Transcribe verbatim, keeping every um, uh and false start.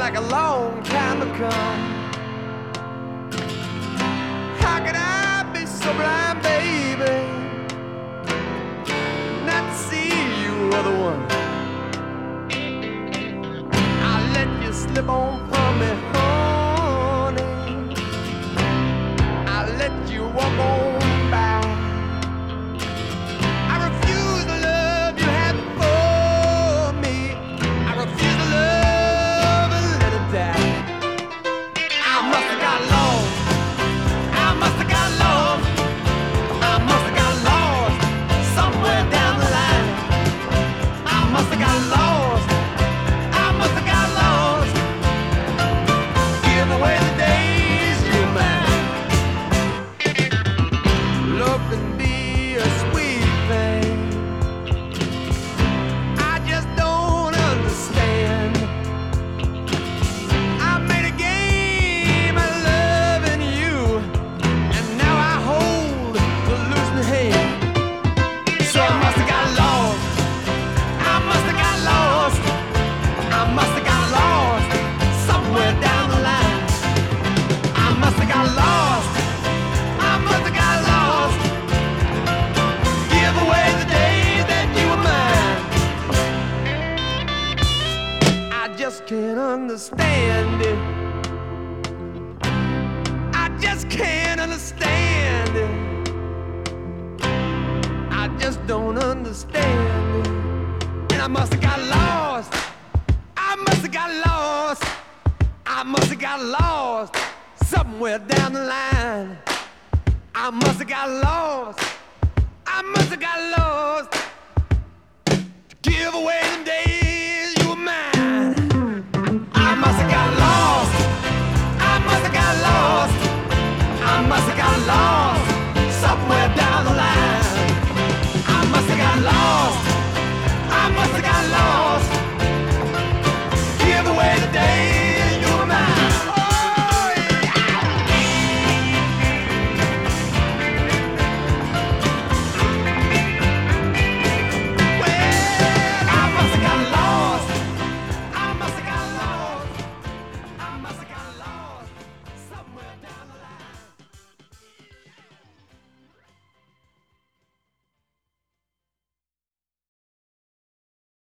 like a long time to come. How could I be so blind, baby, not to see you were the one? I let you slip on from me, honey. I let you walk on by. I refuse the love you had before me. I refuse the love and let it die. I must have got lost. I must have got lost. I must have got lost somewhere down the line. I must have got lost. I must have got lost. Give away the days you're mine. Love can be a sweet thing. I just don't understand. I made a game of loving you, and now I hold the losing hand. So I must have got lost. I must have got lost. I must have got lost somewhere down the line. I must have got lost. I must have got lost. Give away the days that you were mine. I just can't understand it. I just can't understand it. I just don't understand it. And I must have got lost. I must have got lost. I must have got lost somewhere down the line. I must have got lost. I must have got lost to give away the days